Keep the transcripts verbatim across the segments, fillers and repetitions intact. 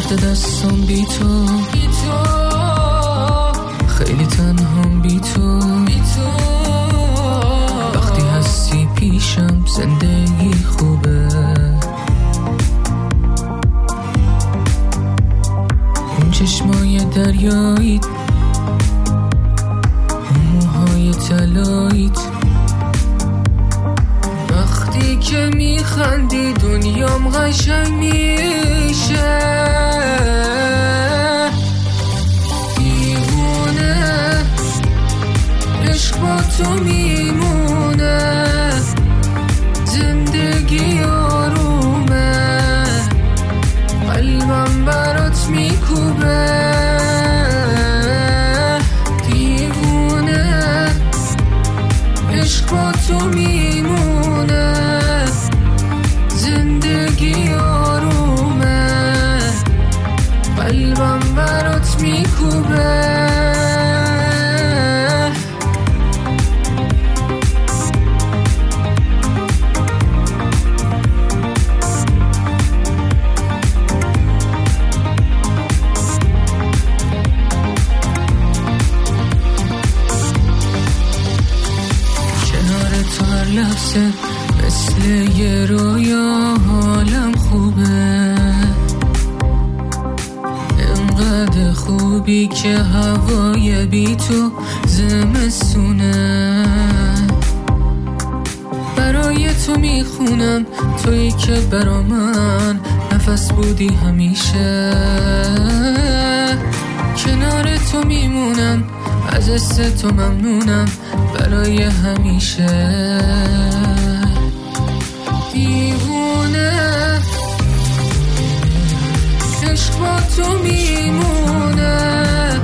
سخت دستم بی تو، خیلی تنهام بی تو. وقتی هستی پیشم زندگی خوبه. اون چشمای دریاییت، اون موهای طلاییت، وقتی که میخندی دنیام قشنگ میشه. دیوونه عشق با تو میمونه، زندگی آرومه، قلبم برات میکوبه. دیوونه عشق با تو میمونه، زندگی آرومه، قلبم برات میکوبه. لحظه مثل یه رویا حالم خوبه، انقدر خوبی که هوای بی تو زمستونه. برای تو میخونم، تویی که برا من نفس بودی همیشه. کنار تو میمونم، از حس تو ممنونم برای همیشه. دیوونه عشق با تو میمونه،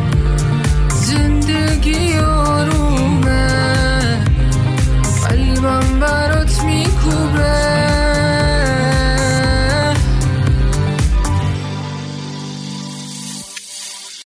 زندگی آرومه، قلبم برات میکوبه.